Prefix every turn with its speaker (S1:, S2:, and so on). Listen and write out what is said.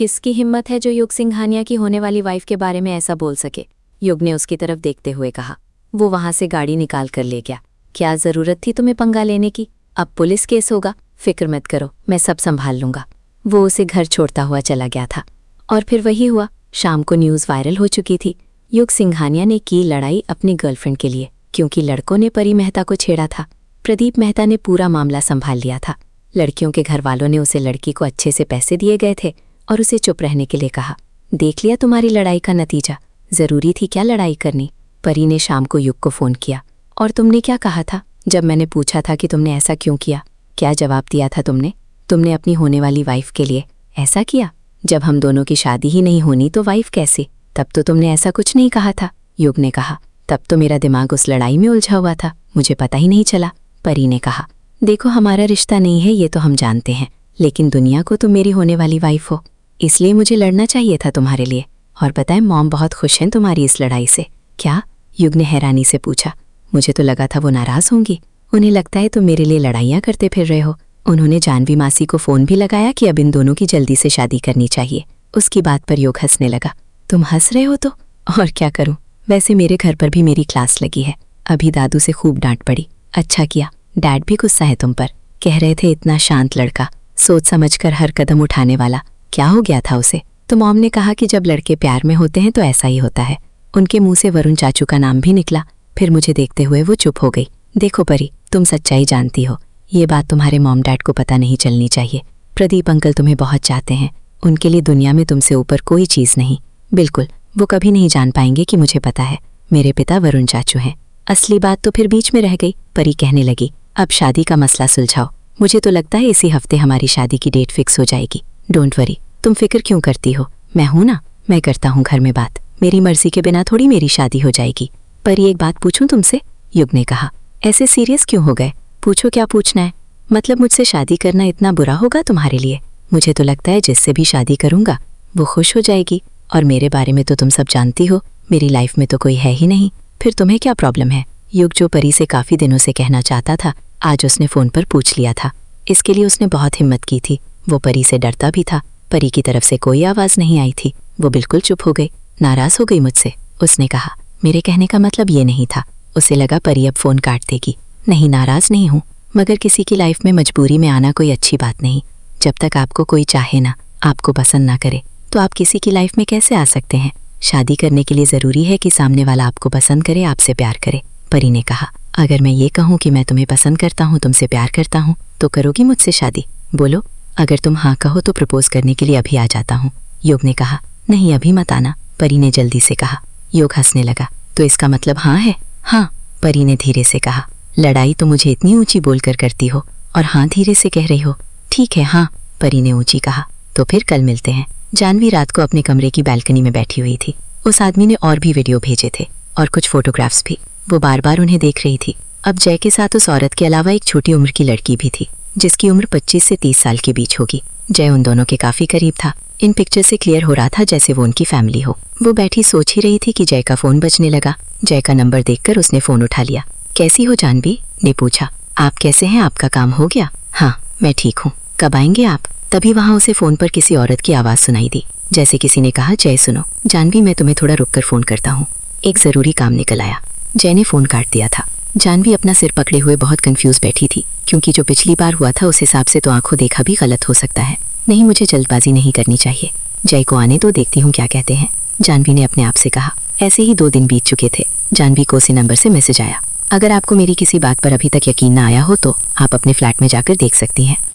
S1: किसकी हिम्मत है जो युग सिंघानिया की होने वाली वाइफ के बारे में ऐसा बोल सके। युग ने उसकी तरफ देखते हुए कहा। वो वहां से गाड़ी निकाल कर ले गया। क्या जरूरत थी तुम्हें पंगा लेने की? अब पुलिस केस होगा, फिक्र मत करो, मैं सब संभाल लूंगा। वो उसे घर छोड़ता हुआ चला गया था। और फिर वही हुआ। शाम को न्यूज़ वायरल हो चुकी थी। युग सिंघानिया ने की लड़ाई अपनी गर्लफ्रेंड के लिए, क्योंकि लड़कों ने परी मेहता को छेड़ा था। प्रदीप मेहता ने पूरा मामला संभाल लिया था। लड़कियों के घर वालों ने उसे लड़की को अच्छे से पैसे दिए गए थे और उसे चुप रहने के लिए कहा। देख लिया तुम्हारी लड़ाई का नतीजा। जरूरी थी क्या लड़ाई करनी? परी ने शाम को युग को फ़ोन किया। और तुमने क्या कहा था जब मैंने पूछा था कि तुमने ऐसा क्यों किया? क्या जवाब दिया था तुमने? तुमने अपनी होने वाली वाइफ के लिए ऐसा किया? जब हम दोनों की शादी ही नहीं होनी तो वाइफ कैसे? तब तो तुमने ऐसा कुछ नहीं कहा था। युग ने कहा। तब तो मेरा दिमाग उस लड़ाई में उलझा हुआ था, मुझे पता ही नहीं चला। परी ने कहा। देखो, हमारा रिश्ता नहीं है ये तो हम जानते हैं, लेकिन दुनिया को तुम मेरी होने वाली वाइफ हो, इसलिए मुझे लड़ना चाहिए था तुम्हारे लिए। और पता है, मॉम बहुत खुश हैं तुम्हारी इस लड़ाई से। क्या? युग ने हैरानी से पूछा। मुझे तो लगा था वो नाराज़ होंगी। उन्हें लगता है तुम मेरे लिए लड़ाइयाँ करते फिर रहे हो। उन्होंने जानवी मासी को फ़ोन भी लगाया कि अब इन दोनों की जल्दी से शादी करनी चाहिए। उसकी बात पर युग हंसने लगा। तुम हंस रहे हो तो? और क्या करूं? वैसे मेरे घर पर भी मेरी क्लास लगी है। अभी दादू से खूब डांट पड़ी। अच्छा किया, डैड भी गुस्सा है तुम पर। कह रहे थे इतना शांत लड़का, सोच समझकर हर कदम उठाने वाला, क्या हो गया था उसे? तो मॉम ने कहा कि जब लड़के प्यार में होते हैं तो ऐसा ही होता है। उनके मुंह से वरुण चाचू का नाम भी निकला। फिर मुझे देखते हुए वो चुप हो गई। देखो परी, तुम सच्चाई जानती हो, ये बात तुम्हारे मॉम डैड को पता नहीं चलनी चाहिए। प्रदीप अंकल तुम्हें बहुत चाहते हैं। उनके लिए दुनिया में तुमसे ऊपर कोई चीज़ नहीं। बिल्कुल, वो कभी नहीं जान पाएंगे कि मुझे पता है मेरे पिता वरुण चाचू हैं। असली बात तो फिर बीच में रह गई। परी कहने लगी। अब शादी का मसला सुलझाओ। मुझे तो लगता है इसी हफ्ते हमारी शादी की डेट फिक्स हो जाएगी। डोंट वरी, तुम फिक्र क्यों करती हो? मैं हूं ना, मैं करता हूं घर में बात। मेरी मर्जी के बिना थोड़ी मेरी शादी हो जाएगी। परी, एक बात पूछूं तुमसे? युग ने कहा। ऐसे सीरियस क्यों हो गए? पूछो, क्या पूछना है? मतलब मुझसे शादी करना इतना बुरा होगा तुम्हारे लिए? मुझे तो लगता है जिससे भी शादी करूंगा वो खुश हो जाएगी। और मेरे बारे में तो तुम सब जानती हो, मेरी लाइफ में तो कोई है ही नहीं। फिर तुम्हें क्या प्रॉब्लम है? युग जो परी से काफ़ी दिनों से कहना चाहता था, आज उसने फ़ोन पर पूछ लिया था। इसके लिए उसने बहुत हिम्मत की थी। वो परी से डरता भी था। परी की तरफ से कोई आवाज़ नहीं आई थी। वो बिल्कुल चुप हो गई, नाराज़ हो गई मुझसे। उसने कहा, मेरे कहने का मतलब ये नहीं था। उसे लगा परी अब फ़ोन काट देगी। नहीं, नाराज़ नहीं हूँ, मगर किसी की लाइफ में मजबूरी में आना कोई अच्छी बात नहीं। जब तक आपको कोई चाहे ना, आपको पसंद ना करे, तो आप किसी की लाइफ में कैसे आ सकते हैं? शादी करने के लिए ज़रूरी है कि सामने वाला आपको पसंद करे, आपसे प्यार करे। परी ने कहा। अगर मैं ये कहूँ कि मैं तुम्हें पसंद करता हूँ, तुमसे प्यार करता हूँ, तो करोगी मुझसे शादी? बोलो। अगर तुम हाँ कहो तो प्रपोज करने के लिए अभी आ जाता हूँ। युग ने कहा। नहीं, अभी मत आना, परी ने जल्दी से कहा। युग हंसने लगा। तो इसका मतलब हाँ है? हाँ, परी ने धीरे से कहा। लड़ाई तो मुझे इतनी ऊंची बोलकर करती हो और हाँ धीरे से कह रही हो। ठीक है, हाँ, परी ने ऊंची कहा। तो फिर कल मिलते हैं। जानवी रात को अपने कमरे की बालकनी में बैठी हुई थी। उस आदमी ने और भी वीडियो भेजे थे और कुछ फोटोग्राफ्स भी। वो बार बार उन्हें देख रही थी। अब जय के साथ उस औरत के अलावा एक छोटी उम्र की लड़की भी थी, जिसकी उम्र 25 से 30 साल के बीच होगी। जय उन दोनों के काफी करीब था। इन पिक्चर से क्लियर हो रहा था जैसे वो उनकी फैमिली हो। वो बैठी सोच ही रही थी कि जय का फोन बजने लगा। जय का नंबर देखकर उसने फोन उठा लिया। कैसी हो जानवी? ने पूछा। आप कैसे हैं? आपका काम हो गया? हाँ, मैं ठीक हूँ। कब आएंगे आप? तभी वहां उसे फोन पर किसी औरत की आवाज सुनाई दी। जैसे किसी ने कहा, जय सुनो। जानवी, मैं तुम्हें थोड़ा रुककर फोन करता हूँ, एक जरूरी काम निकल आया। जय ने फोन काट दिया था। जानवी अपना सिर पकड़े हुए बहुत कंफ्यूज बैठी थी, क्योंकि जो पिछली बार हुआ था उस हिसाब से तो आंखों देखा भी गलत हो सकता है। नहीं, मुझे जल्दबाजी नहीं करनी चाहिए। जय को आने दो, देखती हूँ क्या कहते हैं, जानवी ने अपने आप से कहा। ऐसे ही 2 दिन बीत चुके थे। जानवी को उसी नंबर से मैसेज आया। अगर आपको मेरी किसी बात पर अभी तक यकीन न आया हो तो आप अपने फ्लैट में जाकर देख सकती हैं।